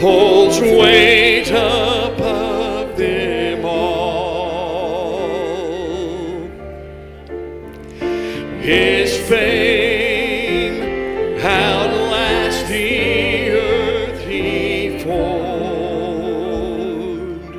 holds weight above them all. His fame outlast the earth he formed.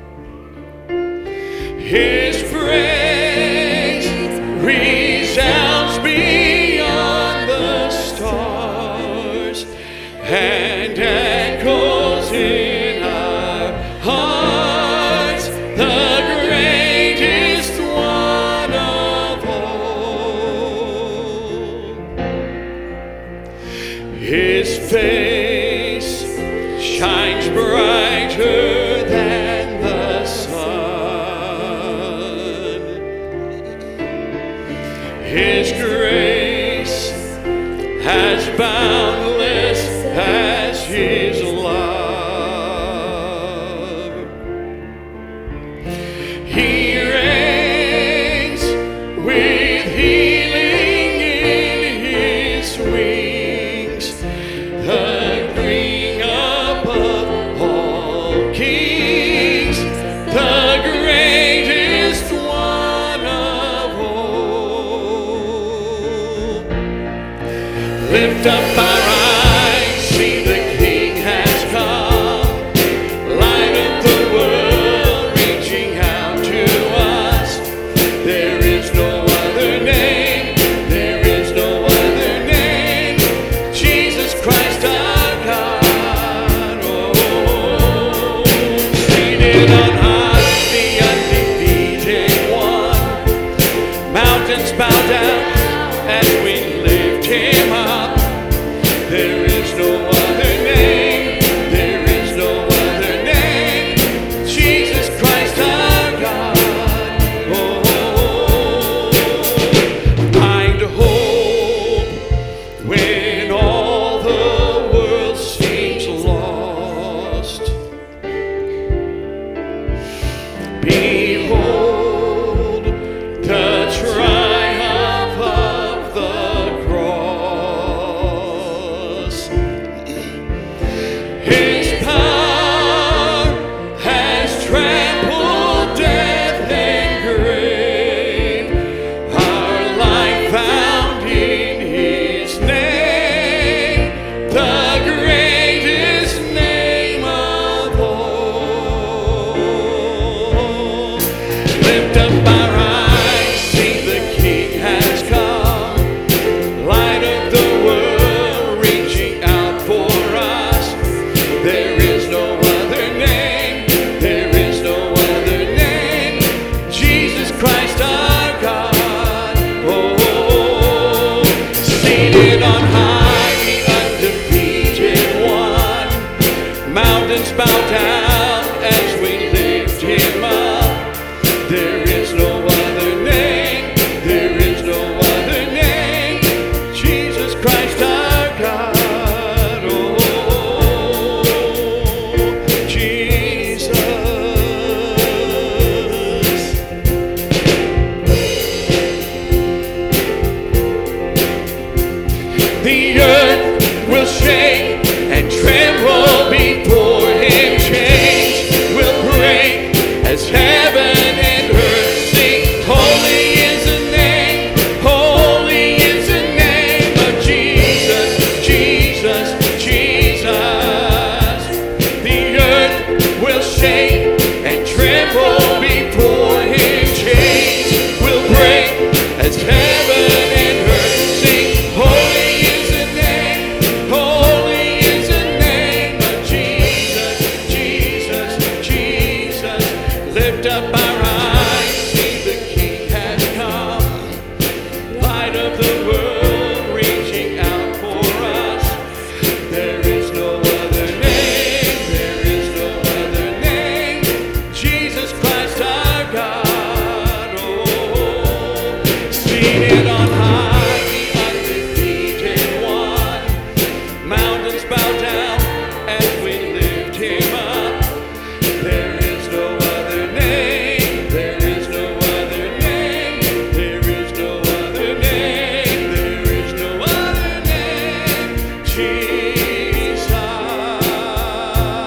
His praise resounds beyond the stars and echoes in our hearts, the greatest one of all. His face shines brighter than the sun. His grace as boundless as his love. He reigns with healing in his wings, the King above all kings, the greatest one of all. Lift up our eyes, see the King has come, light of the world reaching out to us. There is no other name, there is no other name, Jesus Christ our God. Oh, seated on high, the undefeated one, mountains bow down as we lift him up. There is no other name, there is no other name, Jesus Christ our God. Oh, find hope when all the world seems lost. Behold the triumph of the cross. His power has trampled death and grave. Our life found in his name, the greatest name of all. Lift up our eyes, see the King has come, light of the world reaching out for us. There is no other name, there is no other name, Jesus Christ our God. Oh, seated on high, the undefeated one, mountains bow down as we lift him up. There is no other name, there is no other name, Jesus Christ our God. Oh, Jesus. The earth will shake and tremble before him. Chains will break as heaven and earth sing. Holy is the name, holy is the name of Jesus, Jesus, Jesus. The earth will shake and tremble before him. Chains will break as heaven and earth sing. Holy is the name, holy is the name of Jesus, Jesus, Jesus. Lift up our eyes, see the King has come, light of the world reaching out for us. There is no other name, there is no other name, Jesus Christ our God. Oh, seated on high, the undefeated one, mountains bow down as we lift him up. There is no other name, there is no other name, there is no other name, there is no other name, Jesus.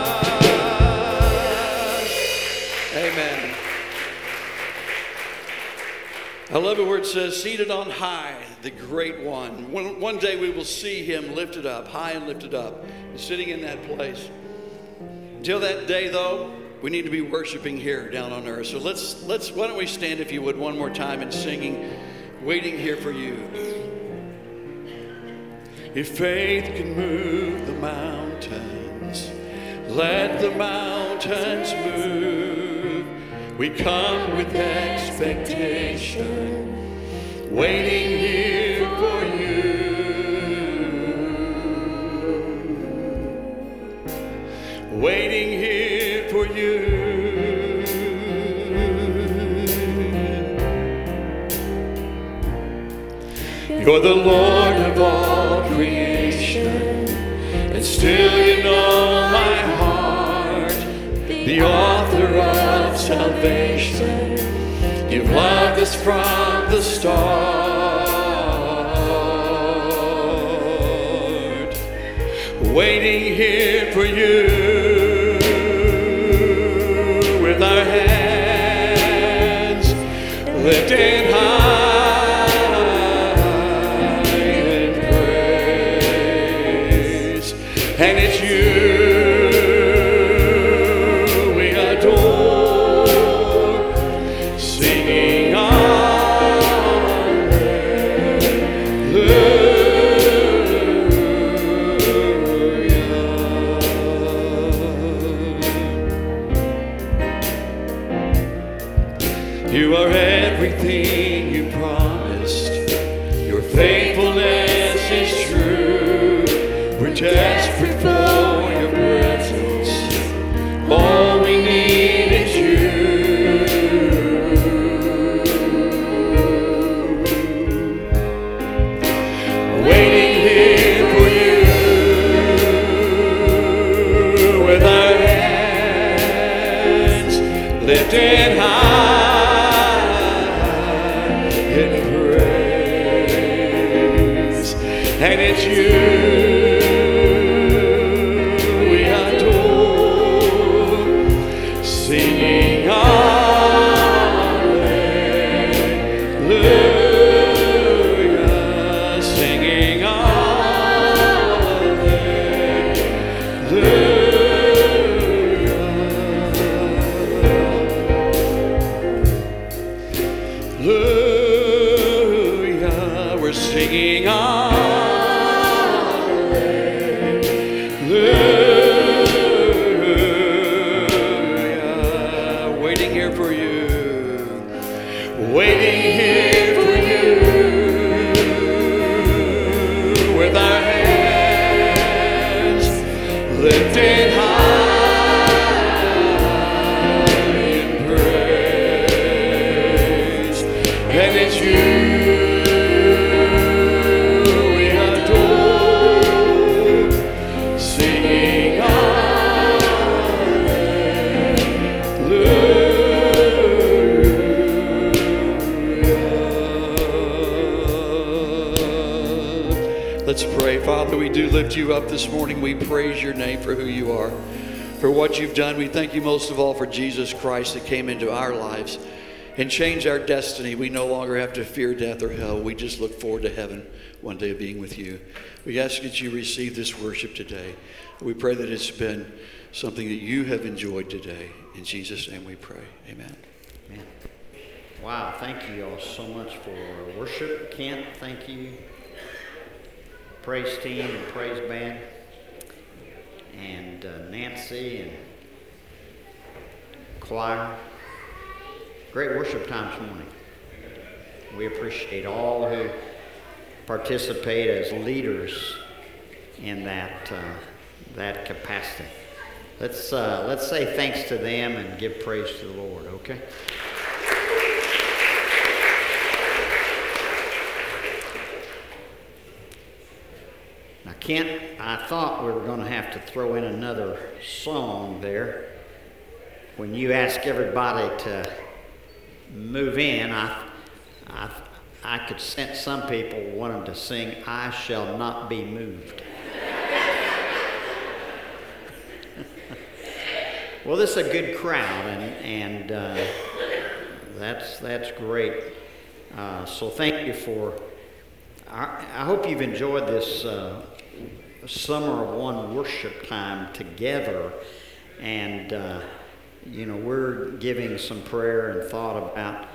I love it where it says, seated on high, the great one. One day we will see him lifted up, high and lifted up, sitting in that place. Until that day, though, we need to be worshiping here down on earth. So why don't we stand, if you would, one more time and singing, waiting here for you. If faith can move the mountains, let the mountains move. We come with expectation, waiting here for you. Waiting here for you. You're the Lord of all creation, and still you know my heart, the author of salvation. You've loved us from the start, waiting here for you. With our hands lifted high in praise, and it's you we adore, singing You are everything you promised. Your faithfulness is true. We're desperate for your presence. All we need is you. Waiting here for you with our hands lifted high. And it's you we adore, singing hallelujah, singing hallelujah, we're singing waiting here for you, waiting here for you, with our hands lifted high in praise, and it's you we adore, singing Let's pray. Father, we do lift you up this morning. We praise your name for who you are, for what you've done. We thank you most of all for Jesus Christ that came into our lives and changed our destiny. We no longer have to fear death or hell. We just look forward to heaven one day of being with you. We ask that you receive this worship today. We pray that it's been something that you have enjoyed today. In Jesus' name we pray. Amen. Amen. Wow, thank you all so much for worship. Kent, thank you. Praise team and praise band, and Nancy and choir. Great worship time this morning. We appreciate all who participate as leaders in that capacity. Let's say thanks to them and give praise to the Lord. Okay. Now, Kent, I thought we were going to have to throw in another song there. When you ask everybody to move in, I could sense some people wanting to sing, "I Shall Not Be Moved." Well, this is a good crowd, and that's great. So thank you for, I hope you've enjoyed this Summer of One worship time together. And, we're giving some prayer and thought about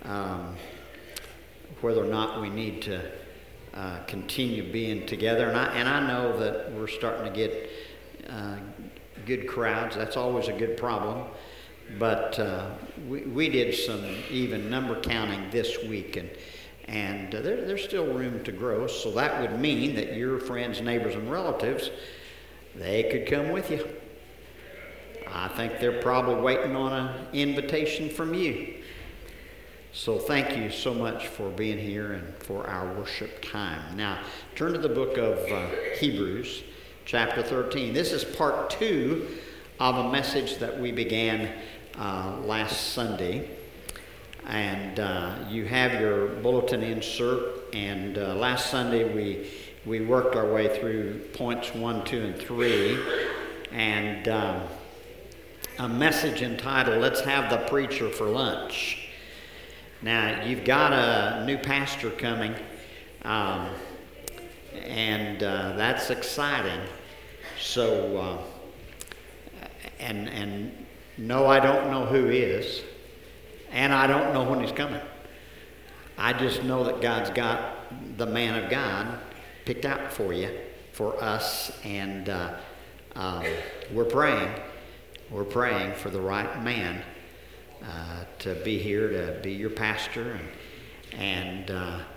whether or not we need to continue being together. And I know that we're starting to get good crowds. That's always a good problem. But we did some even number counting this week, and there's still room to grow. So that would mean that your friends, neighbors, and relatives, they could come with you. I think they're probably waiting on an invitation from you. So thank you so much for being here and for our worship time. Now, turn to the book of Hebrews, chapter 13. This is part 2 of a message that we began last Sunday. And you have your bulletin insert. And last Sunday we worked our way through points 1, 2, and 3. And a message entitled, "Let's Have the Preacher for Lunch." Now, you've got a new pastor coming, and that's exciting. So, and no, I don't know who he is, and I don't know when he's coming. I just know that God's got the man of God picked out for you, for us, and we're praying. We're praying for the right man to be here, to be your pastor. And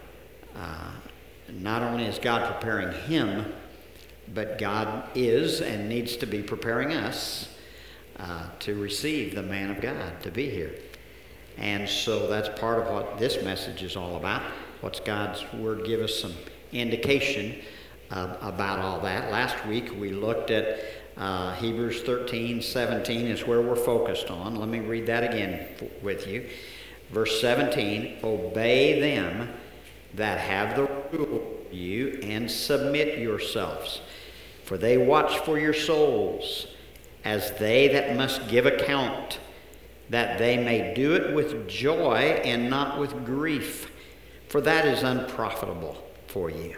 not only is God preparing him, but God is and needs to be preparing us to receive the man of God, to be here. And so that's part of what this message is all about. What's God's Word give us some indication about all that. Last week we looked at Hebrews 13:17 is where we're focused on. Let me read that again with you. Verse 17, "Obey them that have the rule of you, and submit yourselves. For they watch for your souls, as they that must give account, that they may do it with joy and not with grief, for that is unprofitable for you."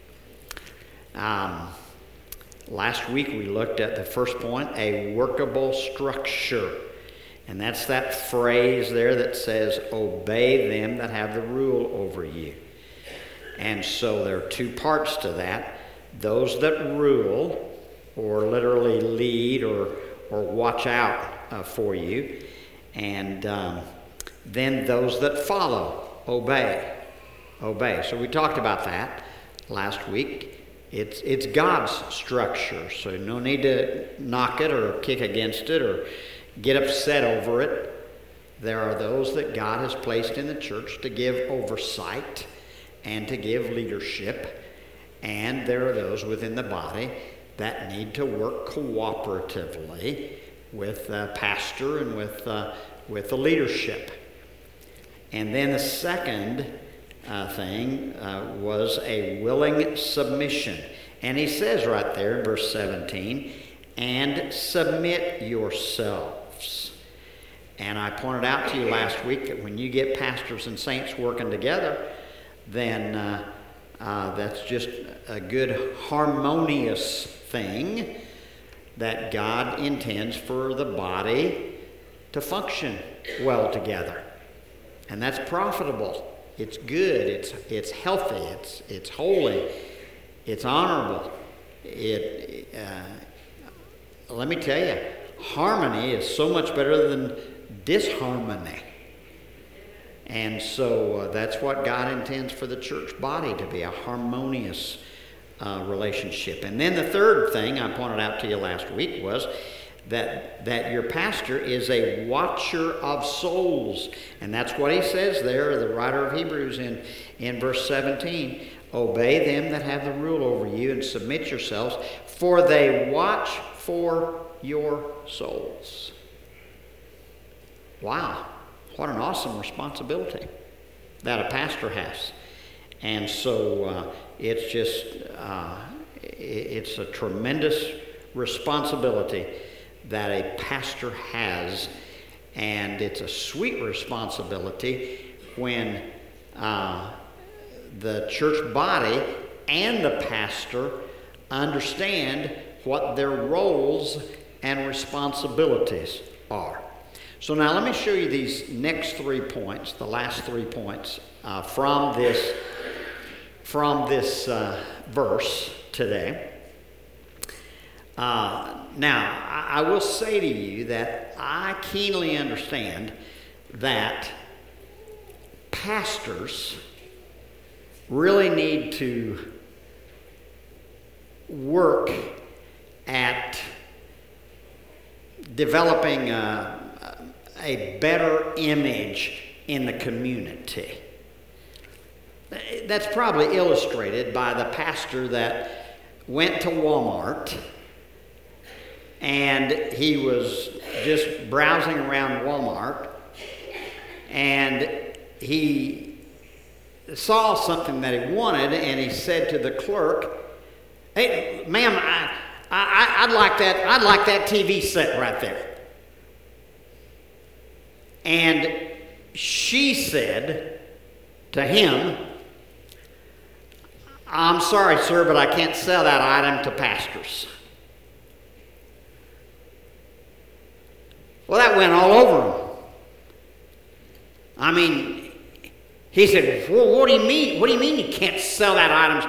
Last week we looked at the first point, a workable structure. And that's that phrase there that says, "Obey them that have the rule over you." And so there are two parts to that. Those that rule, or literally lead, or watch out for you. And then those that follow, obey. Obey. So we talked about that last week. It's God's structure, so no need to knock it or kick against it or get upset over it. There are those that God has placed in the church to give oversight and to give leadership, and there are those within the body that need to work cooperatively with the pastor and with the leadership. And then the second thing was a willing submission. And he says right there in verse 17, "And submit yourselves." And I pointed out to you last week that when you get pastors and saints working together, then that's just a good harmonious thing that God intends for the body to function well together. And that's profitable. It's good, it's healthy, it's holy, it's honorable. Let me tell you, harmony is so much better than disharmony. And so that's what God intends for the church body to be, a harmonious relationship. And then the third thing I pointed out to you last week was that your pastor is a watcher of souls. And that's what he says there, the writer of Hebrews in verse 17. "Obey them that have the rule over you, and submit yourselves, for they watch for your souls." Wow, what an awesome responsibility that a pastor has. And so it's just, it's a tremendous responsibility that a pastor has, and it's a sweet responsibility when the church body and the pastor understand what their roles and responsibilities are. So now let me show you these next 3 points, the last 3 points from this verse today. Now, I will say to you that I keenly understand that pastors really need to work at developing a better image in the community. That's probably illustrated by the pastor that went to Walmart, and he was just browsing around Walmart, and he saw something that he wanted, and he said to the clerk, "Hey, ma'am, I'd like that TV set right there." And she said to him, "I'm sorry, sir, but I can't sell that item to pastors." Well, that went all over him. I mean, he said, "Well, what do you mean? What do you mean you can't sell that item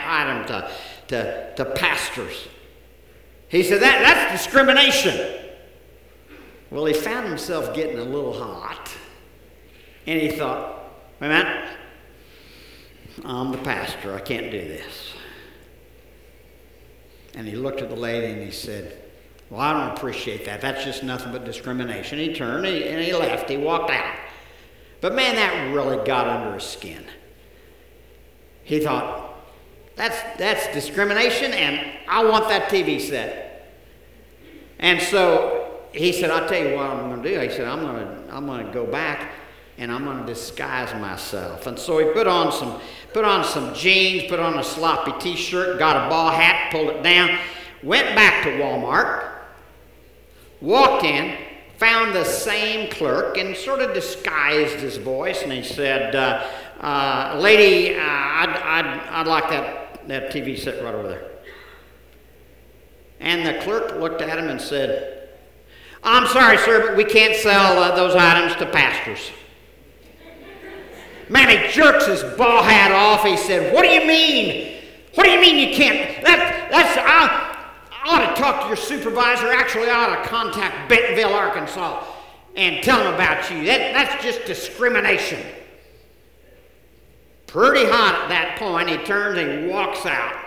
to pastors?" He said, "That's discrimination." Well, he found himself getting a little hot, and he thought, "Wait a minute, I'm the pastor. I can't do this." And he looked at the lady and he said, "Well, I don't appreciate that. That's just nothing but discrimination." He turned and he left. He walked out. But man, that really got under his skin. He thought, that's discrimination, and I want that TV set. And so he said, "I'll tell you what I'm going to do." He said, I'm going to go back and I'm going to disguise myself." And so he put on some jeans, put on a sloppy T-shirt, got a ball hat, pulled it down, went back to Walmart, walked in, found the same clerk, and sort of disguised his voice, and he said, "Lady, I'd like that TV set right over there." And the clerk looked at him and said, "I'm sorry, sir, but we can't sell those items to pastors." Man, he jerks his ball hat off. He said, "What do you mean? What do you mean you can't? I ought to talk to your supervisor. Actually, I ought to contact Bentonville, Arkansas, and tell them about you. That's just discrimination." Pretty hot at that point, he turns and walks out.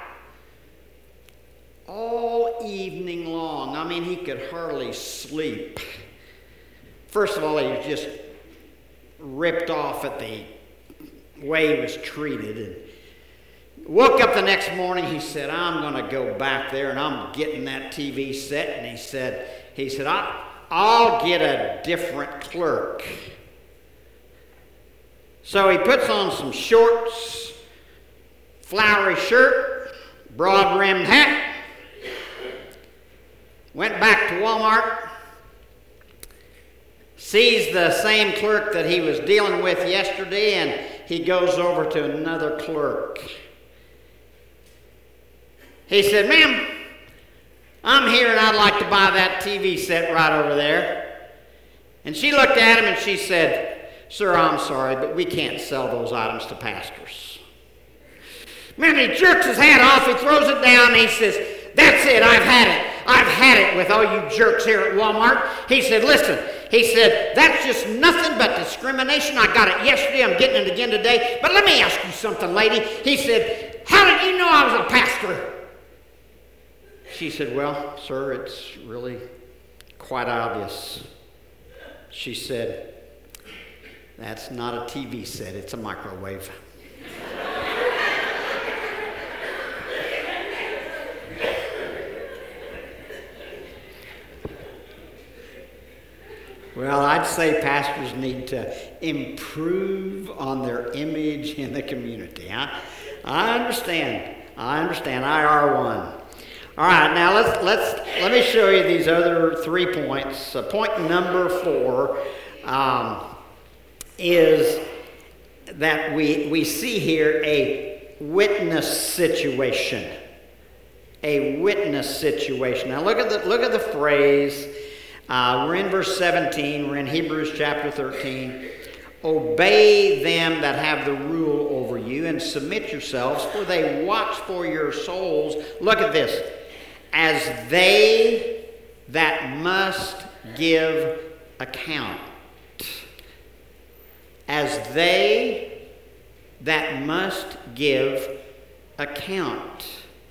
All evening long, I mean, he could hardly sleep. First of all, he was just ripped off at the way he was treated. And woke up the next morning, he said, "I'm going to go back there and I'm getting that TV set." And he said, I'll get a different clerk. So he puts on some shorts, flowery shirt, broad-rimmed hat, went back to Walmart, sees the same clerk that he was dealing with yesterday, and he goes over to another clerk. He said, "Ma'am, I'm here and I'd like to buy that TV set right over there." And she looked at him and she said, "Sir, I'm sorry, but we can't sell those items to pastors." Man, he jerks his hat off, he throws it down, and he says, "That's it, I've had it. I've had it with all you jerks here at Walmart." He said, "Listen," he said, "that's just nothing but discrimination. I got it yesterday, I'm getting it again today. But let me ask you something, lady." He said, "How did you know I was a pastor?" She said, "Well, sir, it's really quite obvious." She said, "That's not a TV set, it's a microwave." Well, I'd say pastors need to improve on their image in the community. I understand. I are one. All right, now let me show you these other 3 points. Point number 4 is that we see here a witness situation. A witness situation. Now look at the phrase. We're in verse 17. We're in Hebrews chapter 13. Obey them that have the rule over you, and submit yourselves, for they watch for your souls. Look at this. As they that must give account. As they that must give account.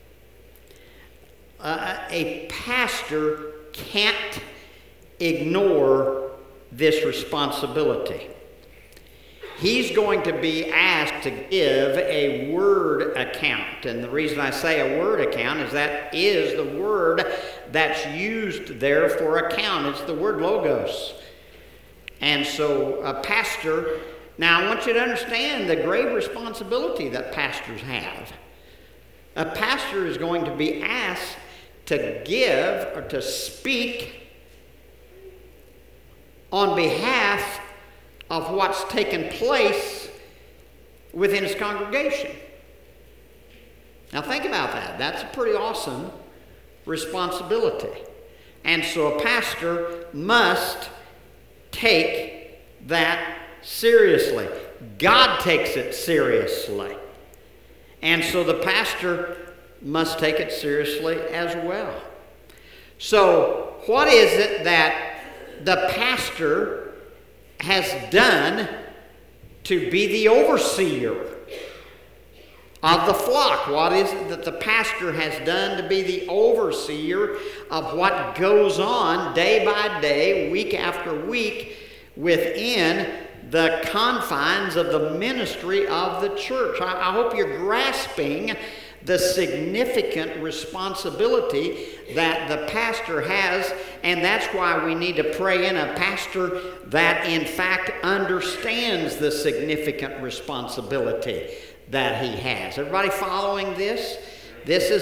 A pastor can't ignore this responsibility. He's going to be asked to give a word account. And the reason I say a word account is that is the word that's used there for account. It's the word logos. And so a pastor, now I want you to understand the grave responsibility that pastors have. A pastor is going to be asked to give or to speak on behalf of what's taken place within his congregation. Now think about that. That's a pretty awesome responsibility. And so a pastor must take that seriously. God takes it seriously. And so the pastor must take it seriously as well. So what is it that the pastor has done to be the overseer of the flock? What is it that the pastor has done to be the overseer of what goes on day by day, week after week, within the confines of the ministry of the church? I hope you're grasping the significant responsibility that the pastor has, and that's why we need to pray in a pastor that in fact understands the significant responsibility that he has. Everybody following this? It's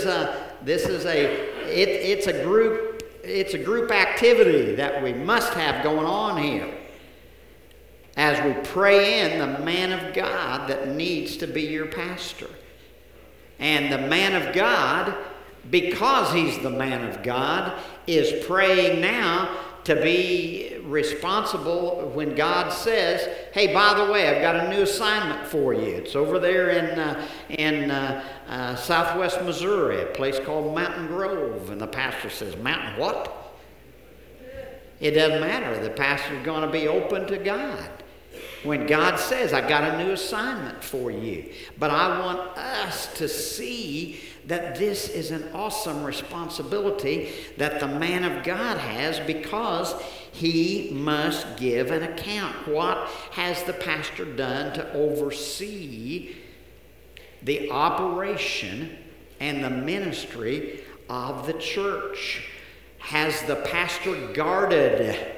a group activity that we must have going on here as we pray in the man of God that needs to be your pastor. And the man of God, because he's the man of God, is praying now to be responsible when God says, hey, by the way, I've got a new assignment for you. It's over there in southwest Missouri, a place called Mountain Grove. And the pastor says, Mountain what? It doesn't matter. The pastor's going to be open to God. When God says, I got a new assignment for you. But I want us to see that this is an awesome responsibility that the man of God has, because he must give an account. What has the pastor done to oversee the operation and the ministry of the church? Has the pastor guarded?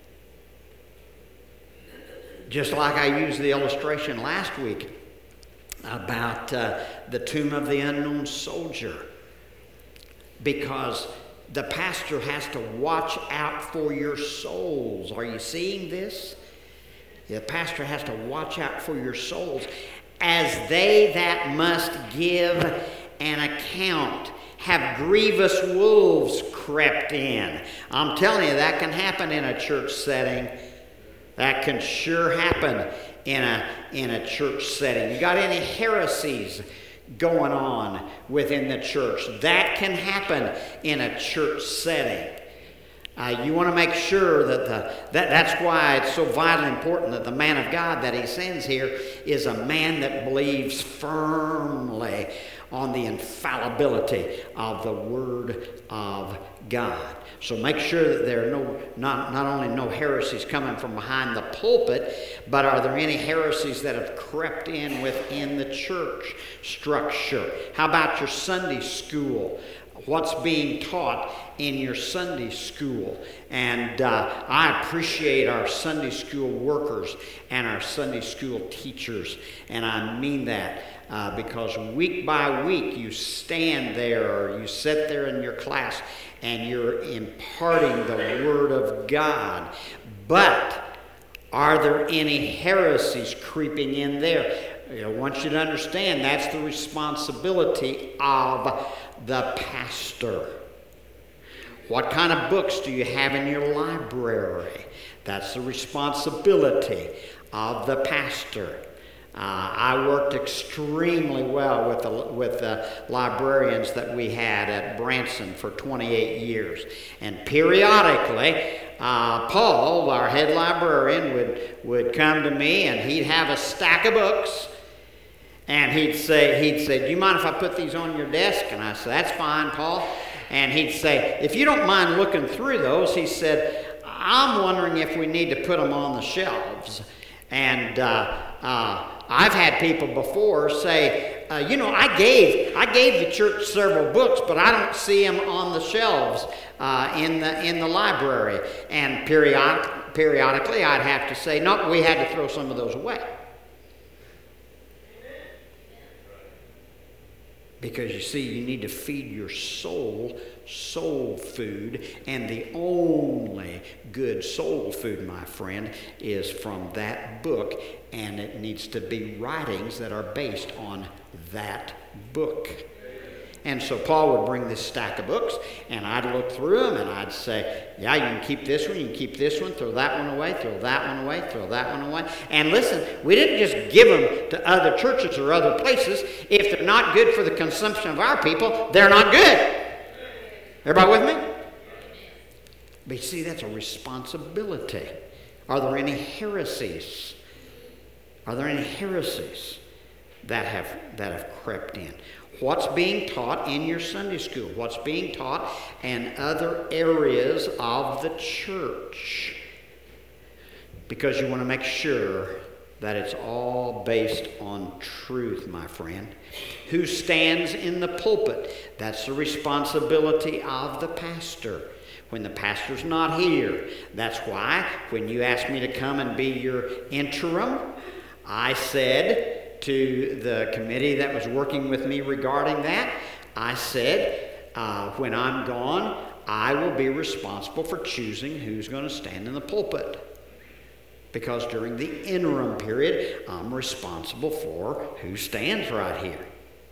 Just like I used the illustration last week about the tomb of the unknown soldier. Because the pastor has to watch out for your souls. Are you seeing this? The pastor has to watch out for your souls. As they that must give an account, have grievous wolves crept in. I'm telling you, that can happen in a church setting. That can sure happen in a church setting. You got any heresies going on within the church? That can happen in a church setting. You want to make sure that's why it's so vitally important that the man of God that he sends here is a man that believes firmly on the infallibility of the Word of God. So make sure that there are not only no heresies coming from behind the pulpit, but are there any heresies that have crept in within the church structure? How about your Sunday school? What's being taught in your Sunday school? And I appreciate our Sunday school workers and our Sunday school teachers, and I mean that. Because week by week you stand there or you sit there in your class and you're imparting the Word of God. But Are there any heresies creeping in there? I want you to understand that's the responsibility of the pastor. What kind of books do you have in your library? That's the responsibility of the pastor. I worked extremely well with the librarians that we had at Branson for 28 years. And periodically, Paul, our head librarian, would come to me and he'd have a stack of books. And he'd say, do you mind if I put these on your desk? And I said, that's fine, Paul. And he'd say, if you don't mind looking through those, he said, I'm wondering if we need to put them on the shelves. And I've had people before say, I gave the church several books, but I don't see them on the shelves in the library. And periodically, I'd have to say, no, we had to throw some of those away. Because you see, you need to feed your soul food, and the only good soul food, my friend, is from that book, and it needs to be writings that are based on that book. And so Paul would bring this stack of books, and I'd look through them, and I'd say, yeah, you can keep this one, you can keep this one, throw that one away, throw that one away, throw that one away. And listen, we didn't just give them to other churches or other places. If they're not good for the consumption of our people, they're not good. Everybody with me? But you see, that's a responsibility. Are there any heresies? Are there any heresies that have crept in? What's being taught in your Sunday school? What's being taught in other areas of the church? Because you want to make sure that it's all based on truth, my friend. Who stands in the pulpit? That's the responsibility of the pastor. When the pastor's not here, that's why when you asked me to come and be your interim, I said to the committee that was working with me regarding that, I said, when I'm gone, I will be responsible for choosing who's going to stand in the pulpit. Because during the interim period, I'm responsible for who stands right here.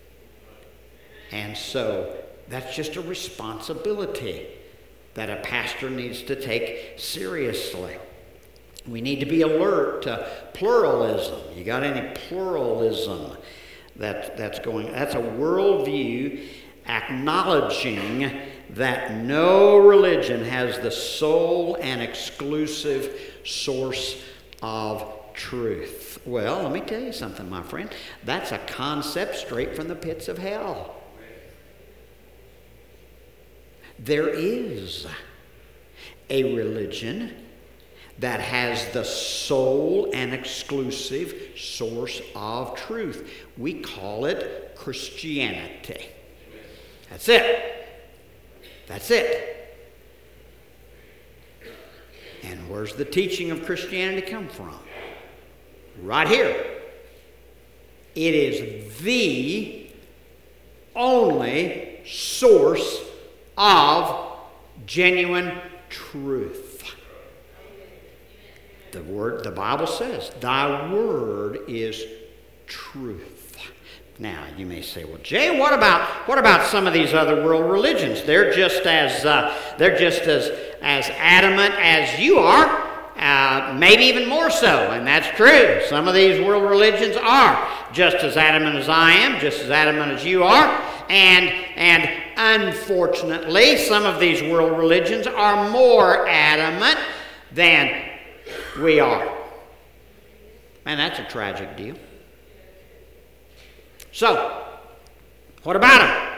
And so that's just a responsibility that a pastor needs to take seriously. We need to be alert to pluralism. You got any pluralism that's going? That's a worldview acknowledging that no religion has the sole and exclusive source of truth. Well, let me tell you something, my friend. That's a concept straight from the pits of hell. There is a religion that has the sole and exclusive source of truth. We call it Christianity. That's it. That's it. And where's the teaching of Christianity come from? Right here. It is the only source of genuine truth. The Bible says, thy word is truth. Now, you may say, well, Jay, what about some of these other world religions? They're just as adamant as you are, maybe even more so, and that's true. Some of these world religions are just as adamant as I am, just as adamant as you are, and unfortunately, some of these world religions are more adamant than we are. And that's a tragic deal. So, what about them?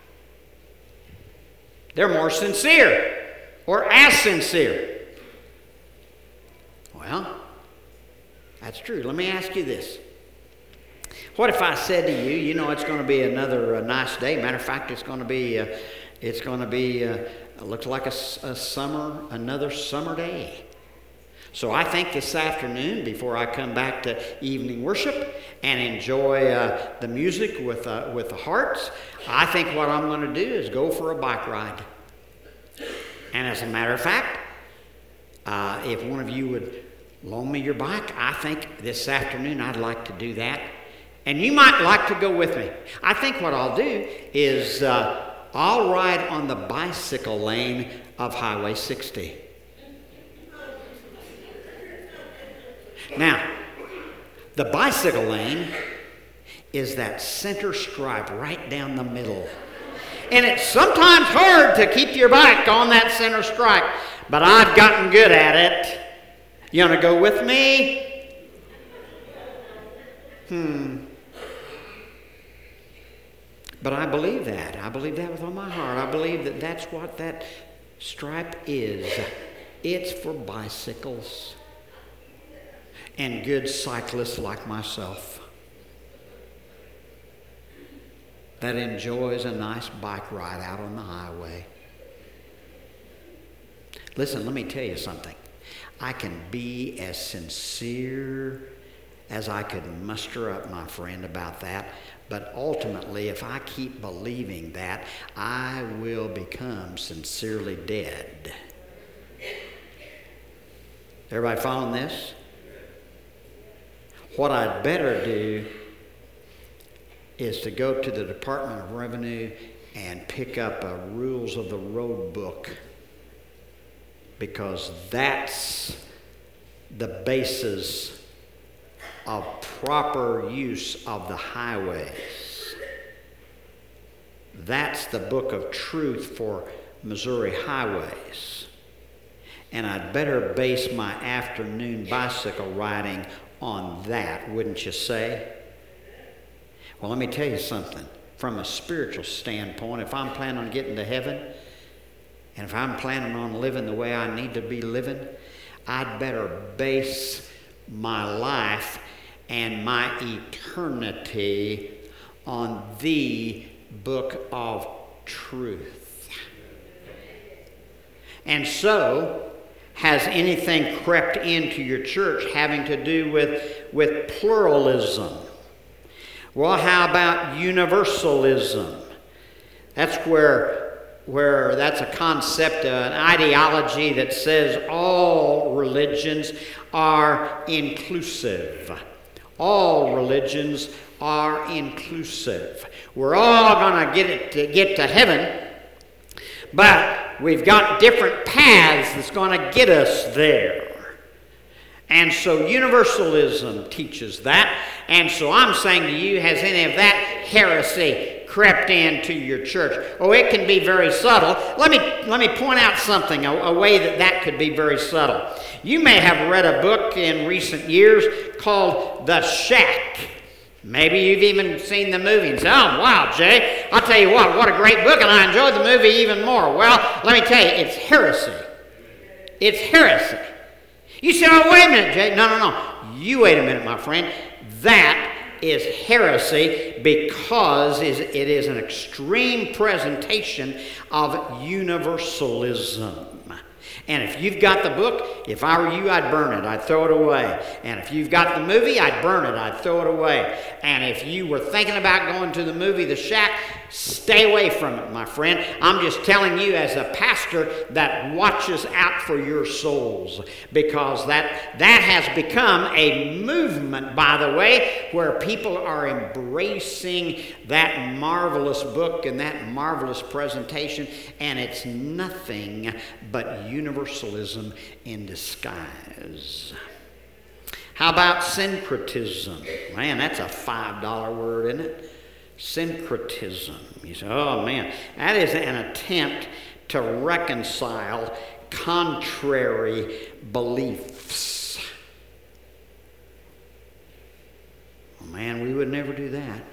They're more sincere, or as sincere. Well, that's true. Let me ask you this. What if I said to you, it's going to be another nice day. Matter of fact, it looks like another summer day. So I think this afternoon, before I come back to evening worship and enjoy the music with the hearts, I think what I'm going to do is go for a bike ride. And as a matter of fact, if one of you would loan me your bike. I think this afternoon I'd like to do that. And you might like to go with me. I think what I'll do is I'll ride on the bicycle lane of Highway 60. Now, the bicycle lane is that center stripe right down the middle. And it's sometimes hard to keep your bike on that center stripe, but I've gotten good at it. You want to go with me? But I believe that. I believe that with all my heart. I believe that that's what that stripe is. It's for bicycles and good cyclists like myself that enjoys a nice bike ride out on the highway. Listen, let me tell you something. I can be as sincere as I could muster up, my friend, about that. But ultimately, if I keep believing that, I will become sincerely dead. Everybody following this? What I'd better do is to go to the Department of Revenue and pick up a Rules of the Road book, because that's the basis of proper use of the highways. That's the book of truth for Missouri highways. And I'd better base my afternoon bicycle riding on that, wouldn't you say? Well, let me tell you something. From a spiritual standpoint, if I'm planning on getting to heaven, and if I'm planning on living the way I need to be living, I'd better base my life and my eternity on the book of truth. And so, has anything crept into your church having to do with pluralism? Well, how about universalism? That's where that's a concept, an ideology that says all religions are inclusive. All religions are inclusive. We're all going to get to heaven, but we've got different paths that's going to get us there. And so universalism teaches that. And so I'm saying to you, has any of that heresy crept into your church? Oh, it can be very subtle. Let me point out something, a way that could be very subtle. You may have read a book in recent years called The Shack. Maybe you've even seen the movie and say, oh, wow, Jay, I'll tell you what a great book, and I enjoyed the movie even more. Well, let me tell you, it's heresy. It's heresy. You say, oh, wait a minute, Jay. No. You wait a minute, my friend. That is heresy because it is an extreme presentation of universalism. And if you've got the book, if I were you, I'd burn it. I'd throw it away. And if you've got the movie, I'd burn it. I'd throw it away. And if you were thinking about going to the movie The Shack, stay away from it, my friend. I'm just telling you as a pastor that watches out for your souls, because that has become a movement, by the way, where people are embracing that marvelous book and that marvelous presentation, and it's nothing but universalism in disguise. How about syncretism? Man, that's a $5 word, isn't it? Syncretism. You say, oh man, that is an attempt to reconcile contrary beliefs. Oh man, we would never do that.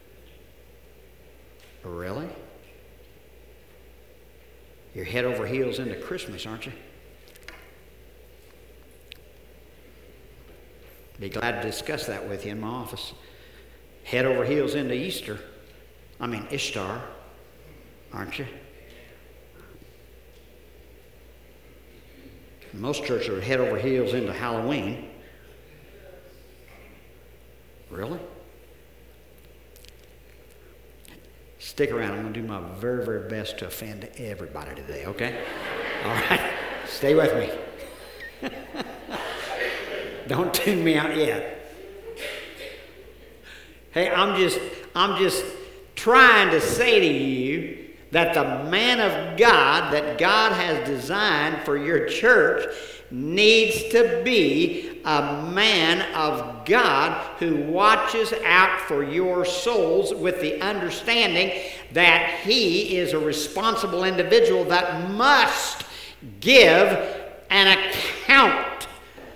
Really? You're head over heels into Christmas, aren't you? Be glad to discuss that with you in my office. Head over heels into Ishtar, aren't you? Most churches are head over heels into Halloween. Really? Stick around. I'm going to do my very, very best to offend everybody today, okay? All right? Stay with me. Don't tune me out yet. Hey, I'm just trying to say to you that the man of God that God has designed for your church needs to be a man of God who watches out for your souls with the understanding that he is a responsible individual that must give an account.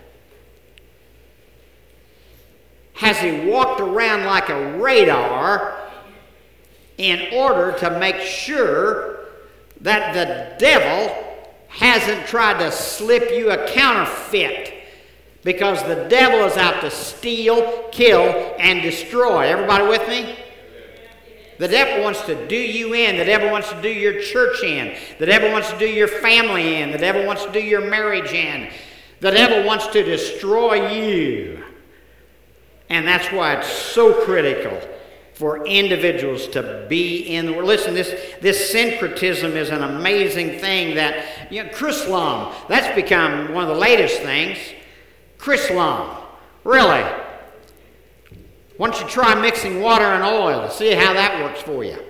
Has he walked around like a radar in order to make sure that the devil hasn't tried to slip you a counterfeit? Because the devil is out to steal, kill, and destroy. Everybody with me? The devil wants to do you in. The devil wants to do your church in. The devil wants to do your family in. The devil wants to do your marriage in. The devil wants to destroy you. And that's why it's so critical for individuals to be in the Word. Listen, this syncretism is an amazing thing that, Chrislam, that's become one of the latest things. Chrislam, really. Why don't you try mixing water and oil to see how that works for you?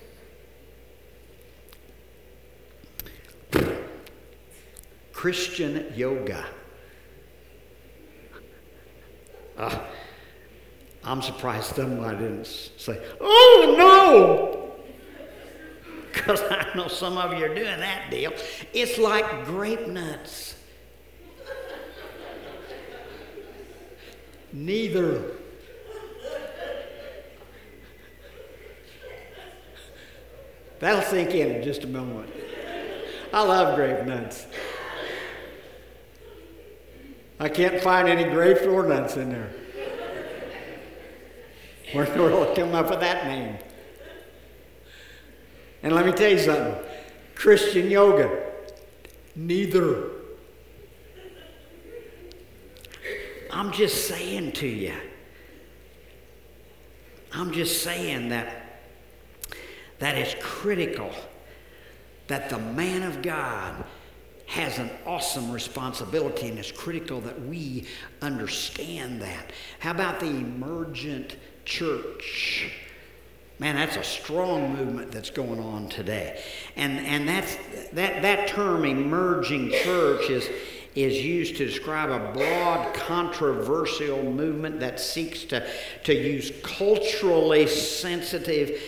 Christian yoga. I'm surprised somebody didn't say, "Oh, no!" Because I know some of you are doing that deal. It's like grape nuts. Neither. That'll sink in just a moment. I love grape nuts. I can't find any grapes or nuts in there. Where in the world come up with that name? And let me tell you something. Christian yoga, neither. I'm just saying to you. I'm just saying that it's critical that the man of God has an awesome responsibility, and it's critical that we understand that. How about the emergent church? Man, that's a strong movement that's going on today. And that term, emerging church, is used to describe a broad, controversial movement that seeks to use culturally sensitive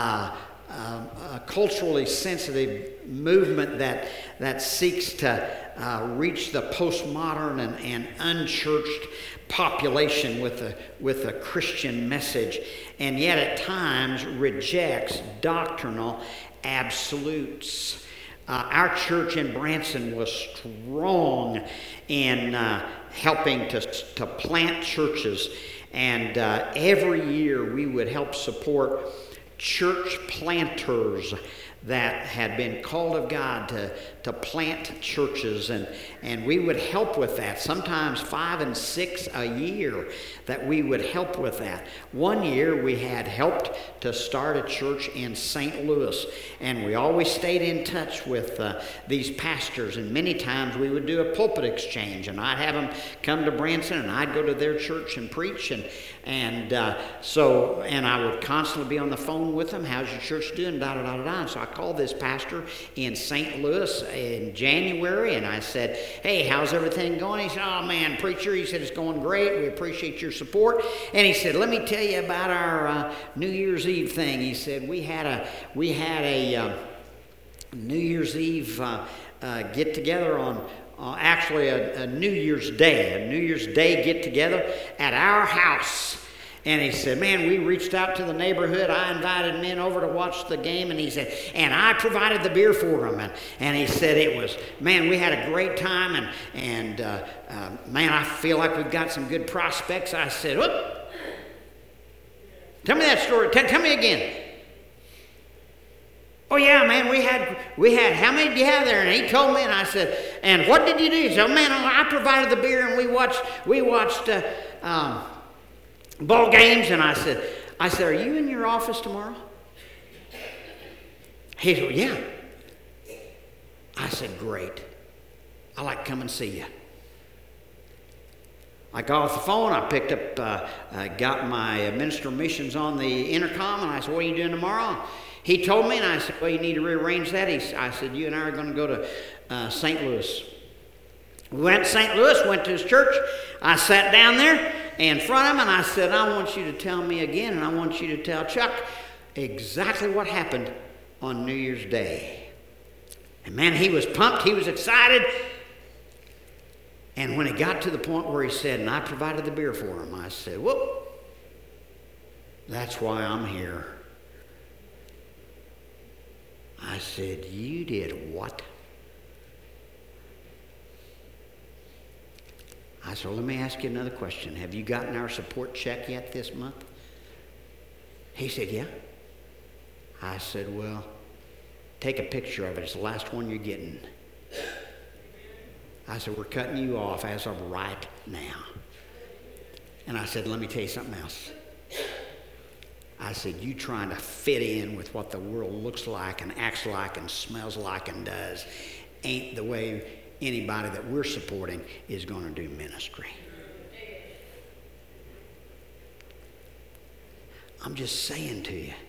movement that seeks to reach the postmodern and unchurched population with a Christian message, and yet at times rejects doctrinal absolutes. Our church in Branson was strong in helping to plant churches, and every year we would help support church planters that had been called of God to plant churches, and we would help with that, sometimes 5 and 6 a year that we would help with that. One year we had helped to start a church in St. Louis, and we always stayed in touch with these pastors, and many times we would do a pulpit exchange, and I'd have them come to Branson, and I'd go to their church and preach, and I would constantly be on the phone with them. How's your church doing? Da da da da da. So I called this pastor in St. Louis in January, and I said, "Hey, how's everything going?" He said, "Oh man, preacher," he said, "it's going great. We appreciate your support." And he said, "Let me tell you about our New Year's Eve thing." He said, "We had a New Year's Eve get together on." Actually a New Year's Day get together at our house. And he said, "Man, we reached out to the neighborhood. I invited men over to watch the game." And he said, "And I provided the beer for them." And he said, we had a great time. And man, I feel like we've got some good prospects. I said, "Whoop. Tell me that story. Tell me again." "Oh yeah, man, we had, how many did you have there?" And he told me, and I said, "And what did you do?" He said, "Oh man, I provided the beer, and we watched ball games." And I said, "Are you in your office tomorrow?" He said, "Yeah." I said, "Great. I'd like to come and see you." I got off the phone, I picked up, got my Minister of Missions on the intercom, and I said, what are you doing tomorrow? He told me, and I said, well, you need to rearrange that. I said, you and I are going to go to St. Louis. We went to St. Louis, went to his church. I sat down there in front of him, and I said, I want you to tell me again, and I want you to tell Chuck exactly what happened on New Year's Day. And man, he was pumped, he was excited. And when it got to the point where he said, and I provided the beer for him, I said, whoop, that's why I'm here. I said, you did what? I said, well, let me ask you another question. Have you gotten our support check yet this month? He said, yeah. I said, well, take a picture of it. It's the last one you're getting. I said, we're cutting you off as of right now. And I said, let me tell you something else. I said, you trying to fit in with what the world looks like and acts like and smells like and does ain't the way anybody that we're supporting is going to do ministry. I'm just saying to you.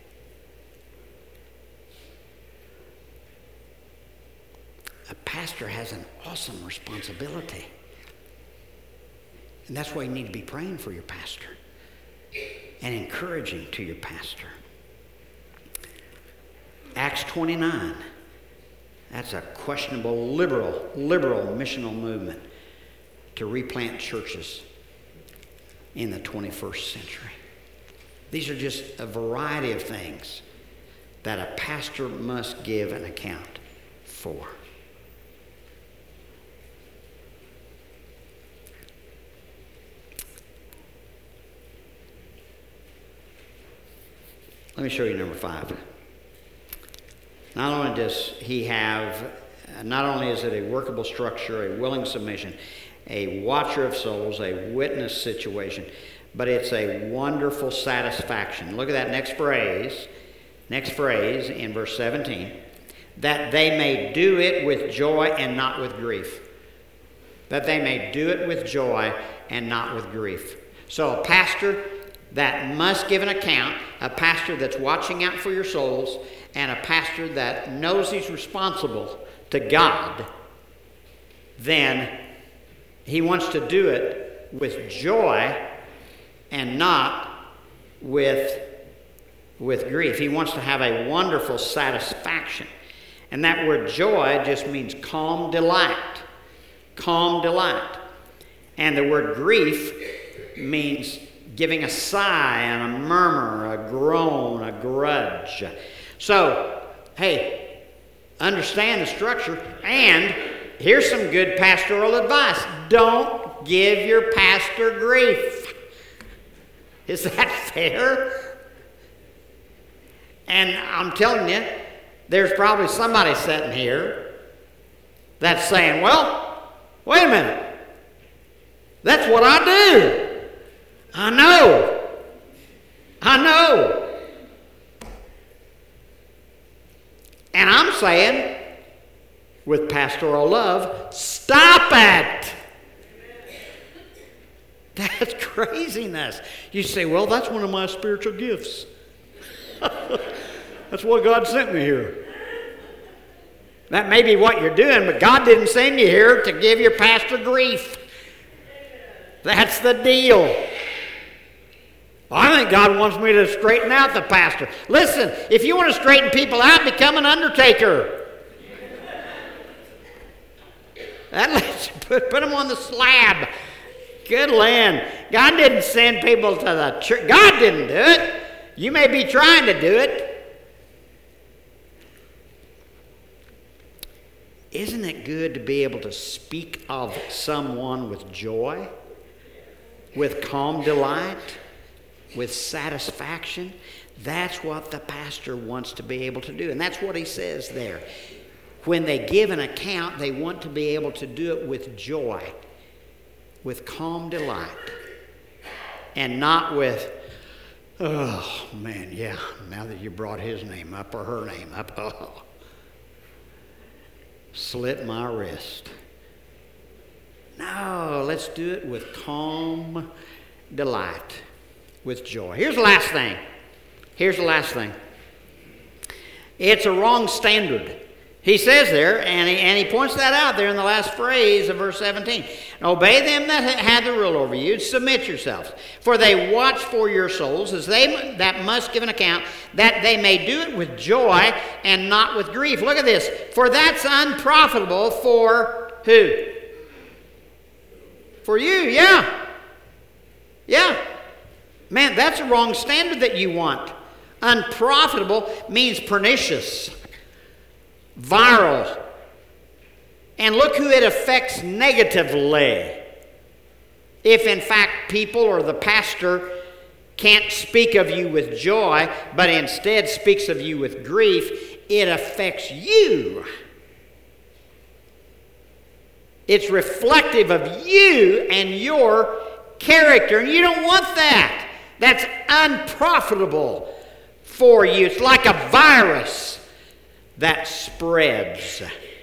A pastor has an awesome responsibility. And that's why you need to be praying for your pastor and encouraging to your pastor. Acts 29. That's a questionable liberal missional movement to replant churches in the 21st century. These are just a variety of things that a pastor must give an account for. Let me show you number 5. Not only does he have, not only is it a workable structure, a willing submission, a watcher of souls, a witness situation, but it's a wonderful satisfaction. Look at that next phrase in verse 17. That they may do it with joy and not with grief. That they may do it with joy and not with grief. So a pastor that must give an account, a pastor that's watching out for your souls, and a pastor that knows he's responsible to God, then he wants to do it with joy and not with grief. He wants to have a wonderful satisfaction. And that word joy just means calm delight. Calm delight. And the word grief means giving a sigh and a murmur, a groan, a grudge. So, hey, understand the structure. And here's some good pastoral advice. Don't give your pastor grief. Is that fair? And I'm telling you, there's probably somebody sitting here that's saying, well, wait a minute. That's what I do. I know. And I'm saying, with pastoral love, stop it. That's craziness. You say, well, that's one of my spiritual gifts. That's what God sent me here. That may be what you're doing, but God didn't send you here to give your pastor grief. That's the deal. I think God wants me to straighten out the pastor. Listen, if you want to straighten people out, become an undertaker. That lets you put them on the slab. Good land. God didn't send people to the church. God didn't do it. You may be trying to do it. Isn't it good to be able to speak of someone with joy, with calm delight, with satisfaction? That's what the pastor wants to be able to do. And that's what he says there. When they give an account, they want to be able to do it with joy, with calm delight, and not with, oh man, yeah, now that you brought his name up or her name up, oh, slit my wrist. No. Oh, let's do it with calm delight, with joy. Here's the last thing. It's a wrong standard. He says there, and he points that out there in the last phrase of verse 17. Obey them that have the rule over you, submit yourselves. For they watch for your souls, as they that must give an account, that they may do it with joy and not with grief. Look at this. For that's unprofitable for who? For you, yeah. Yeah. Man, that's a wrong standard that you want. Unprofitable means pernicious, viral. And look who it affects negatively. If in fact people or the pastor can't speak of you with joy, but instead speaks of you with grief, it affects you. It's reflective of you and your character, and you don't want that. That's unprofitable for you. It's like a virus that spreads.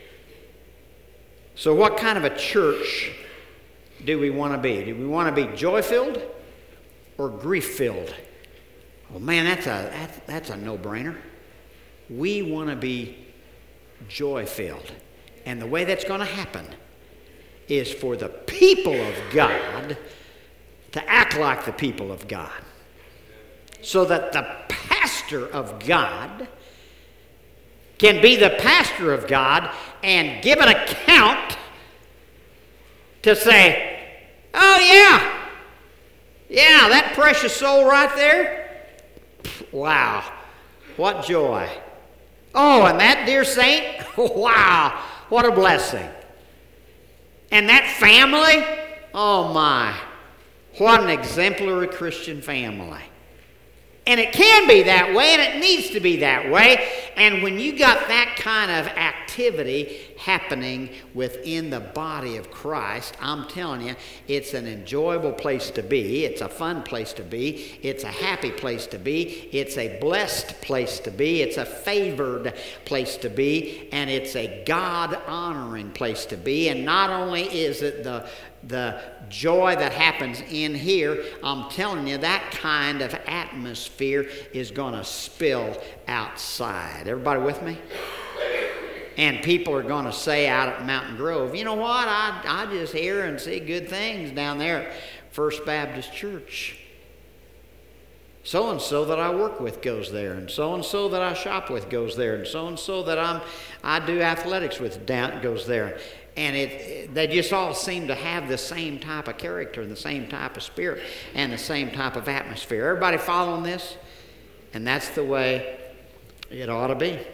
So what kind of a church do we want to be? Do we want to be joy-filled or grief-filled? Oh man, that's a no-brainer. We want to be joy-filled. And the way that's going to happen is for the people of God to act like the people of God. So that the pastor of God can be the pastor of God and give an account to say, oh yeah, that precious soul right there, wow, what joy. Oh, and that dear saint, wow, what a blessing. And that family, oh my, what an exemplary Christian family. And it can be that way, and it needs to be that way. And when you got that kind of activity happening within the body of Christ, I'm telling you, it's an enjoyable place to be. It's a fun place to be. It's a happy place to be. It's a blessed place to be. It's a favored place to be. And it's a God-honoring place to be. And not only is it the joy that happens in here, I'm telling you, that kind of atmosphere is going to spill outside. Everybody with me? And people are going to say out at Mountain Grove, you know what, I just hear and see good things down there at First Baptist Church. So-and-so that I work with goes there, and so-and-so that I shop with goes there, and so-and-so that I do athletics with goes there. And they just all seem to have the same type of character and the same type of spirit and the same type of atmosphere. Everybody following this? And that's the way it ought to be.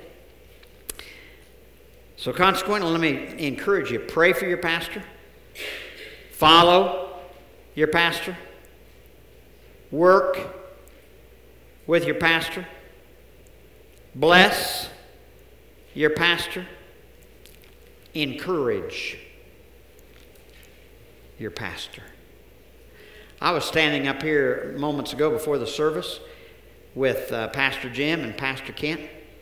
So consequently, let me encourage you. Pray for your pastor. Follow your pastor. Work with your pastor. Bless your pastor. Encourage your pastor. I was standing up here moments ago before the service with Pastor Jim and Pastor Kent,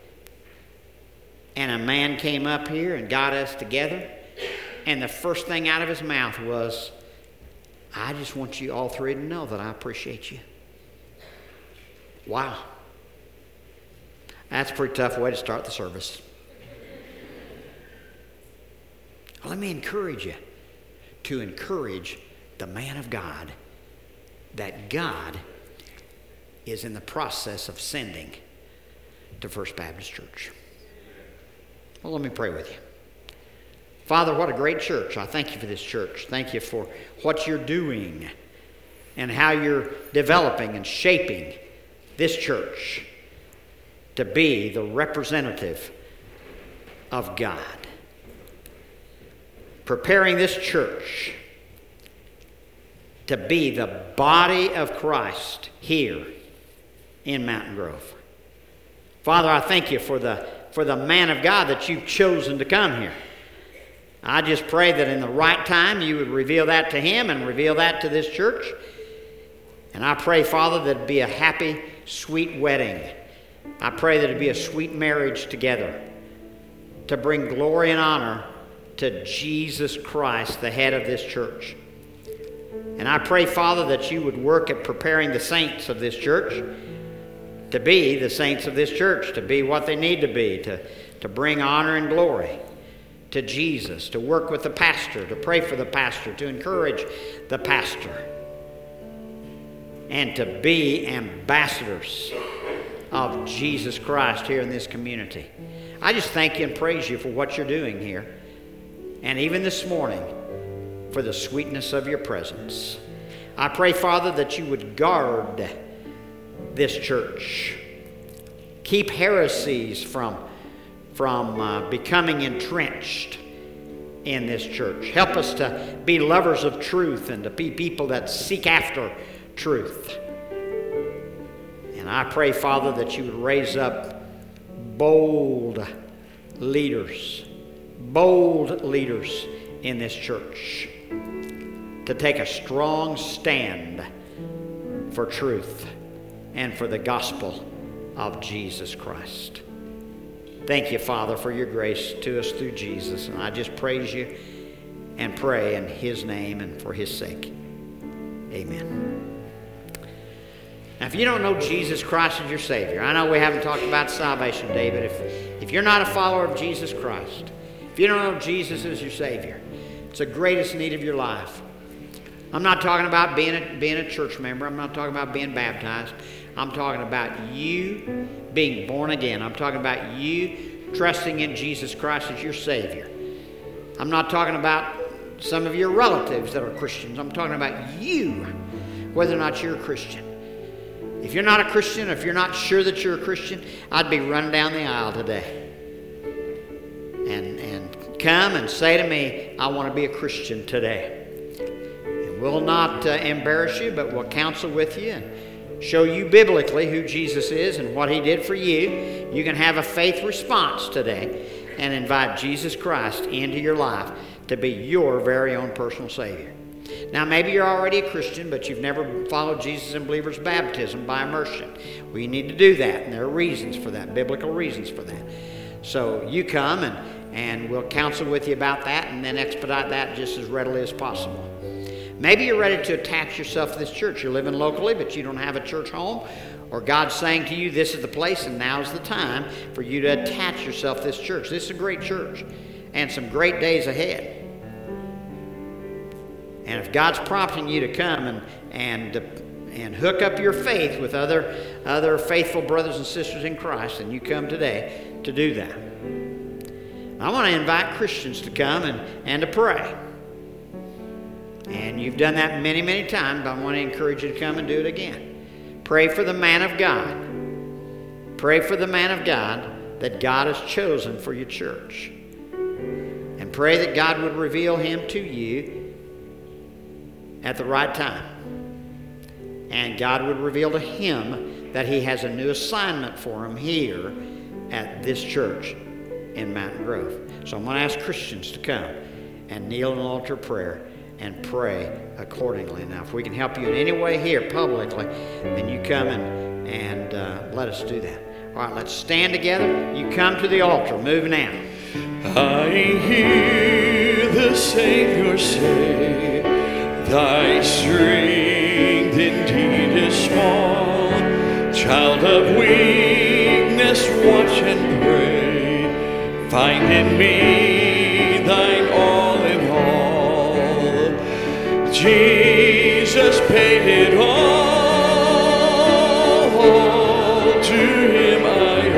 and a man came up here and got us together, and the first thing out of his mouth was, I just want you all three to know that I appreciate you. Wow. That's a pretty tough way to start the service. Let me encourage you to encourage the man of God that God is in the process of sending to First Baptist Church. Well, let me pray with you. Father, what a great church. I thank you for this church. Thank you for what you're doing and how you're developing and shaping this church to be the representative of God. Preparing this church to be the body of Christ here in Mountain Grove. Father, I thank you for the man of God that you've chosen to come here. I just pray that in the right time you would reveal that to him and reveal that to this church. And I pray, Father, that it'd be a happy, sweet wedding. I pray that it'd be a sweet marriage together to bring glory and honor to Jesus Christ, the head of this church. And I pray, Father, that you would work at preparing the saints of this church to be the saints of this church, to be what they need to be, to bring honor and glory to Jesus, to work with the pastor, to pray for the pastor, to encourage the pastor, and to be ambassadors of Jesus Christ here in this community. I just thank you and praise you for what you're doing here, and even this morning, for the sweetness of your presence. I pray, Father, that you would guard this church. Keep heresies from becoming entrenched in this church. Help us to be lovers of truth and to be people that seek after truth. And I pray, Father, that you would raise up bold leaders in this church to take a strong stand for truth and for the gospel of Jesus Christ. Thank you, Father, for your grace to us through Jesus. And I just praise you and pray in his name and for his sake. Amen. Now, if you don't know Jesus Christ as your Savior, I know we haven't talked about Salvation Day, but if you're not a follower of Jesus Christ, if you don't know Jesus as your Savior, it's the greatest need of your life. I'm not talking about being a church member. I'm not talking about being baptized. I'm talking about you being born again. I'm talking about you trusting in Jesus Christ as your Savior. I'm not talking about some of your relatives that are Christians. I'm talking about you, whether or not you're a Christian. If you're not a Christian, if you're not sure that you're a Christian, I'd be running down the aisle today. And come and say to me, I want to be a Christian today. And we'll not embarrass you, but we'll counsel with you and show you biblically who Jesus is and what he did for you. You can have a faith response today and invite Jesus Christ into your life to be your very own personal Savior. Now, maybe you're already a Christian, but you've never followed Jesus in believer's baptism by immersion. Well, you need to do that, and there are reasons for that, biblical reasons for that. So you come and we'll counsel with you about that and then expedite that just as readily as possible. Maybe you're ready to attach yourself to this church. You're living locally, but you don't have a church home. Or God's saying to you, this is the place and now's the time for you to attach yourself to this church. This is a great church and some great days ahead. And if God's prompting you to come and hook up your faith with other faithful brothers and sisters in Christ, then you come today to do that. I want to invite Christians to come and to pray. And you've done that many, many times, but I want to encourage you to come and do it again. Pray for the man of God. Pray for the man of God that God has chosen for your church. And pray that God would reveal him to you at the right time. And God would reveal to him that he has a new assignment for him here at this church in Mountain Grove. So I'm going to ask Christians to come and kneel in an altar of prayer and pray accordingly. Now, if we can help you in any way here publicly, then you come and let us do that. All right, let's stand together. You come to the altar. Move now. I hear the Savior say, thy strength indeed is small. Child of weakness, watch and pray. Find in me thine all in all. Jesus paid it all. To him I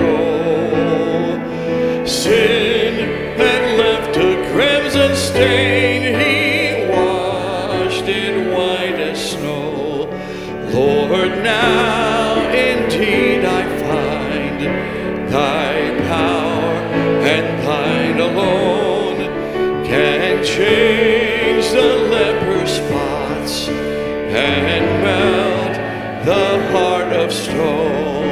owe. Sin had left a crimson stain. He washed it white as snow. Lord, now indeed I find thy power and thine alone can change the leper's spots and melt the heart of stone.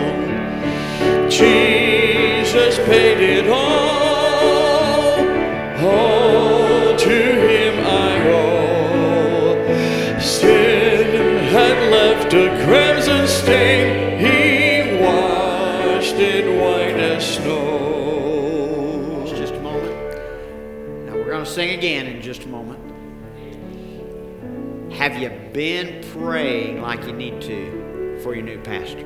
Jesus paid it all to him I owe. Sin had left a crimson stain, he washed it white as snow. Just a moment. Now we're going to sing again in just a moment. Have you been praying like you need to for your new pastor?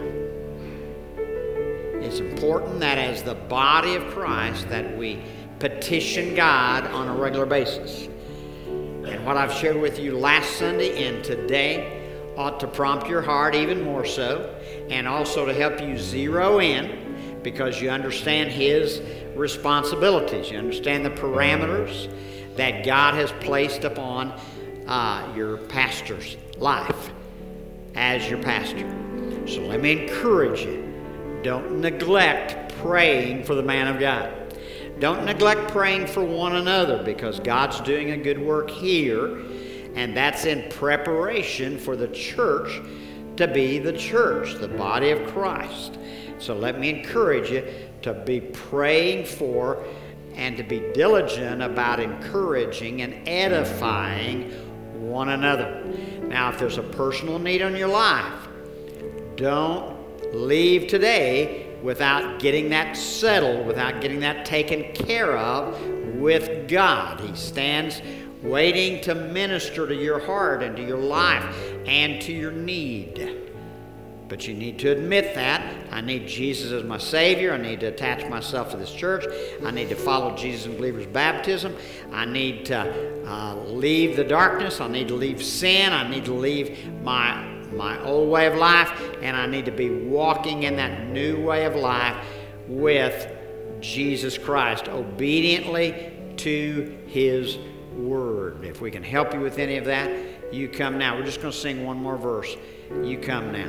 It's important that as the body of Christ that we petition God on a regular basis. And what I've shared with you last Sunday and today ought to prompt your heart even more so, and also to help you zero in, because you understand His responsibilities. You understand the parameters that God has placed upon your pastor's life as your pastor. So let me encourage you. Don't neglect praying for the man of God. Don't neglect praying for one another, because God's doing a good work here, and that's in preparation for the church to be the church, the body of Christ. So let me encourage you to be praying for and to be diligent about encouraging and edifying one another. Now, if there's a personal need in your life, don't leave today without getting that settled, without getting that taken care of with God. He stands waiting to minister to your heart and to your life and to your need. But you need to admit that. I need Jesus as my Savior. I need to attach myself to this church. I need to follow Jesus in believer's baptism. I need to leave the darkness. I need to leave sin. I need to leave my old way of life. And I need to be walking in that new way of life with Jesus Christ, obediently to His Word. If we can help you with any of that, you come now. We're just going to sing one more verse. You come now.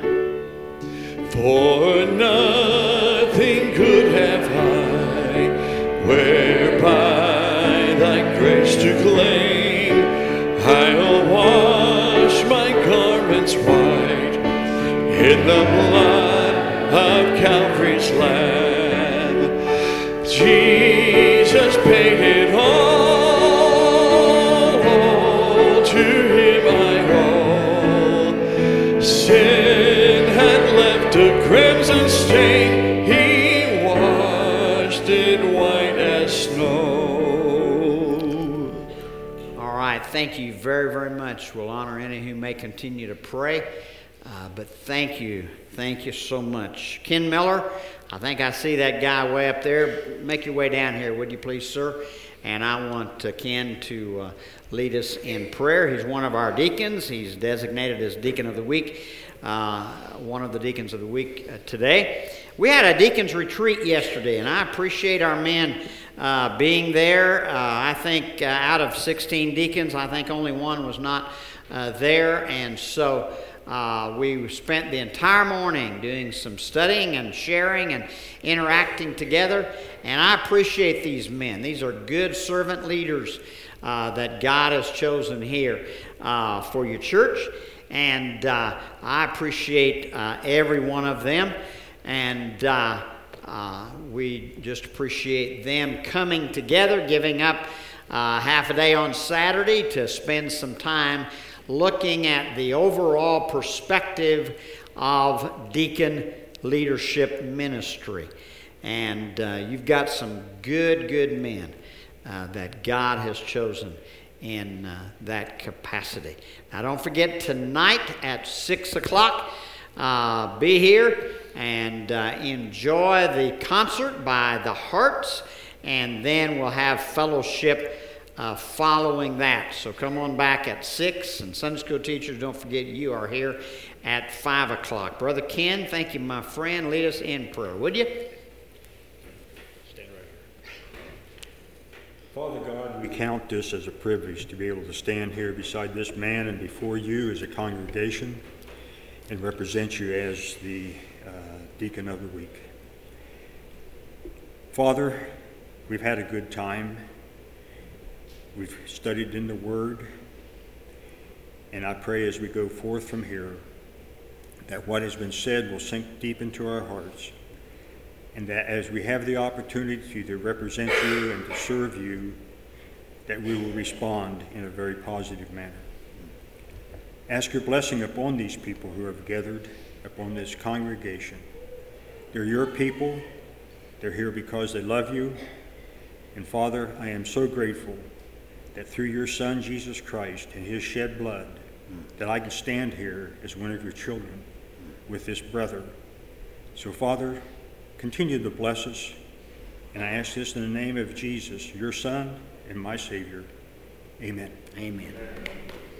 For nothing could have I, whereby thy grace to claim, I'll wash my garments white in the blood of Calvary's Lamb. Jesus paid it all, to Him I owe. Sin had left a crimson stain, He washed it white as snow. All right, thank you very, very much. We'll honor any who may continue to pray, but thank you so much. Ken Miller, I think I see that guy way up there. Make your way down here, would you please, sir? And I want Ken to lead us in prayer. He's one of our deacons. He's designated as Deacon of the Week, one of the Deacons of the Week today. We had a deacons retreat yesterday, and I appreciate our men being there. I think out of 16 deacons, I think only one was not there, and so we spent the entire morning doing some studying and sharing and interacting together, and I appreciate these men. These are good servant leaders that God has chosen here for your church, and I appreciate every one of them, and we just appreciate them coming together, giving up half a day on Saturday to spend some time looking at the overall perspective of deacon leadership ministry. And you've got some good men that God has chosen in that capacity. Now don't forget, tonight at 6 o'clock, be here and enjoy the concert by the Hearts, and then we'll have fellowship following that. So come on back at 6, and Sunday school teachers, don't forget you are here at 5 o'clock. Brother Ken, thank you, my friend. Lead us in prayer, would you? Stand right here. Father God, we count this as a privilege to be able to stand here beside this man and before you as a congregation and represent you as the Deacon of the Week. Father, we've had a good time. We've studied in the Word, and I pray as we go forth from here that what has been said will sink deep into our hearts, and that as we have the opportunity to represent you and to serve you, that we will respond in a very positive manner. Ask your blessing upon these people who have gathered, upon this congregation. They're your people. They're here because they love you. And Father, I am so grateful that through your Son, Jesus Christ, and his shed blood, that I can stand here as one of your children with this brother. So, Father, continue to bless us, and I ask this in the name of Jesus, your Son and my Savior. Amen. Amen.